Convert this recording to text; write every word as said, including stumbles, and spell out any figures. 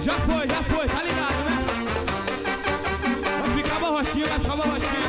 Já foi, já foi, tá ligado, né? Vai ficar uma rochinha, vai ficar uma rochinha.